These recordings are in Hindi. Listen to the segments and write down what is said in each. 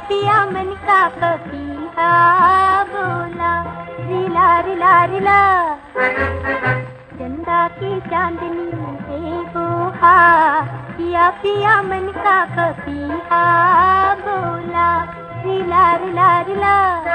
पिया मन का पपीहा बोला, रिला रिला रिला। चंदा की चांदनी है बोहा, पिया पिया मन का पपीहा बोला, रिला रिला रिला।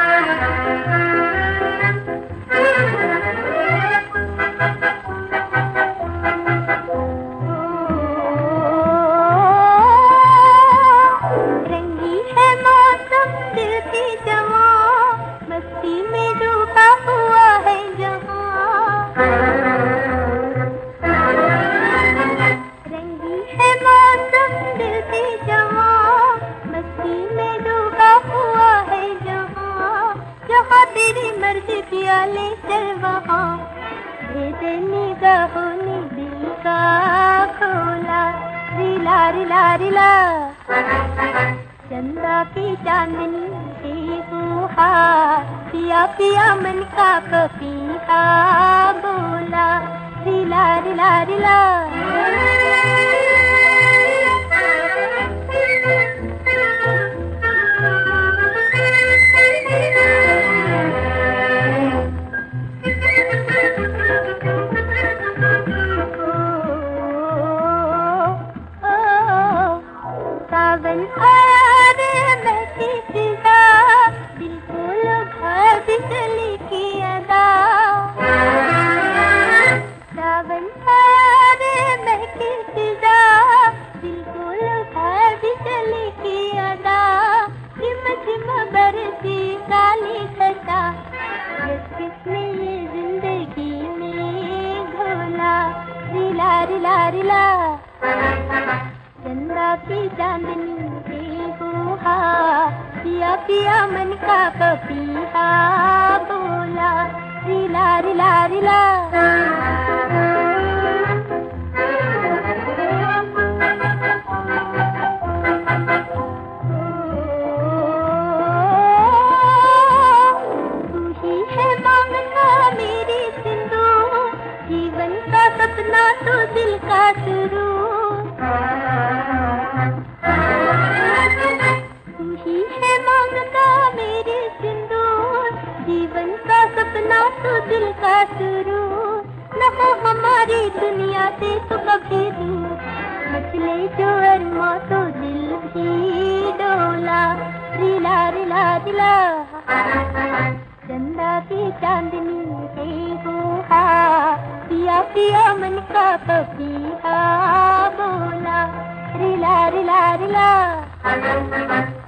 तेरी मर्जी पिया ले चल वहाँ, भेजे निगाहों ने दिल का खोला, रिला रिला रिला। चंदा की चांदनी है गुहा, पिया पिया मन का पपीहा बोला, रिला रिला रिला। सावन आरे बहती फिजा, दिल को लुभा बिजली की अदा। सावन आरे बहती फिजा, दिल को लुभा बिजली की अदा। झिम झिम बरसी काली घटा, किसने ये जिंदगी में घोला, रिला रिला रिला। चंदा की चांदनी है गुहा, पिया पिया मन का पपीहा बोला, रिला रिला रिला। तू ही है मांगना मेरी सिंदूर, जीवन का सपना तो दिल का शुरू। तू ही है मांगना मेरे सिंदूर, जीवन का सपना तो दिल का शुरू। न हो हमारी दुनिया से तो कभी दूर, मचले जो अरमा तो दिल भी डोला, रिला रिला रिला। चंदा की चांदनी है गुहा, पिया पिया मन का पपीहा बोला, रिला रिला रिला।